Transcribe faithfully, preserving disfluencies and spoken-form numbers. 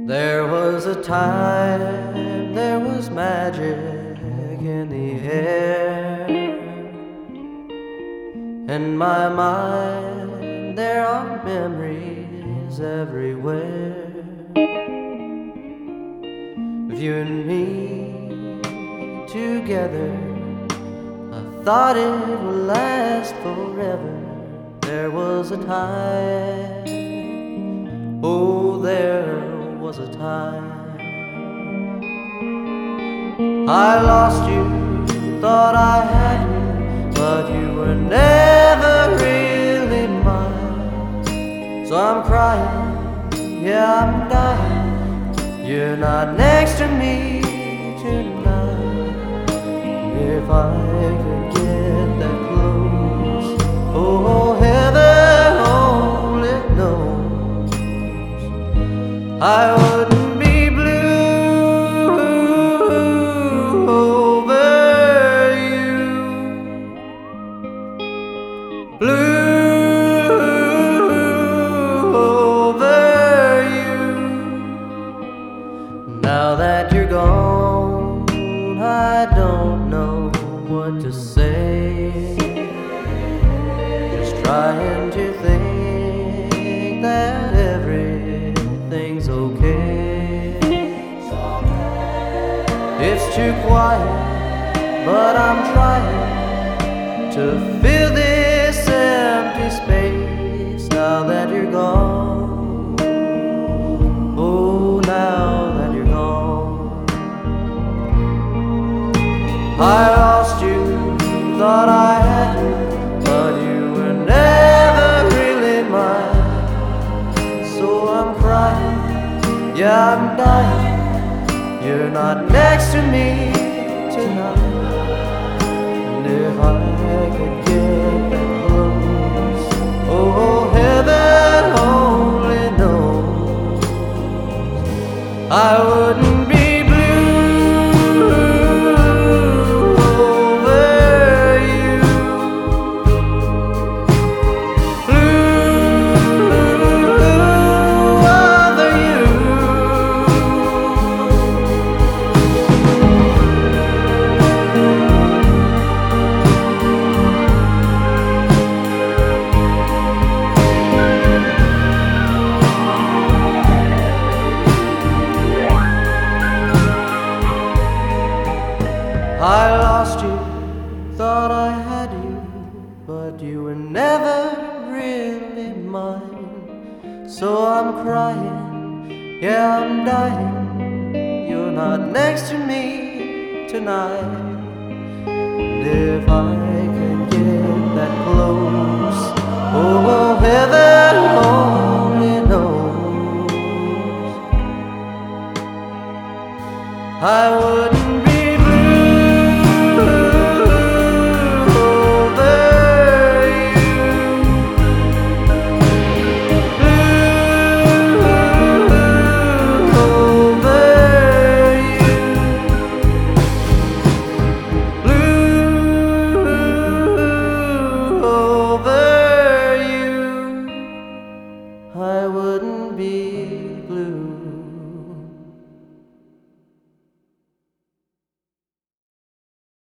There was a time, there was magic in the air. In my mind, there are memories everywhere of you and me together. I thought it would last forever. There was a time, oh, there was a time I lost you, thought I had you, but you were never really mine. So I'm crying, yeah, I'm dying. You're not next to me tonight. If I could get that close, oh, heaven only knows I wouldn't be blue over you, blue over you. Now that you're gone, I don't know what to say. Just trying to think that everything's okay. It's too quiet, but I'm trying to fill this empty space. Now that you're gone, oh, now that you're gone, I lost you, thought I had you, but you were never really mine. So I'm crying, yeah, I'm dying. You're not next to me tonight. And if I could get that close, oh, heaven only knows I wouldn't be I lost you, thought I had you, but you were never really mine. So I'm crying, yeah, I'm dying. You're not next to me tonight. And if I could get that close, oh, heaven only knows I wouldn't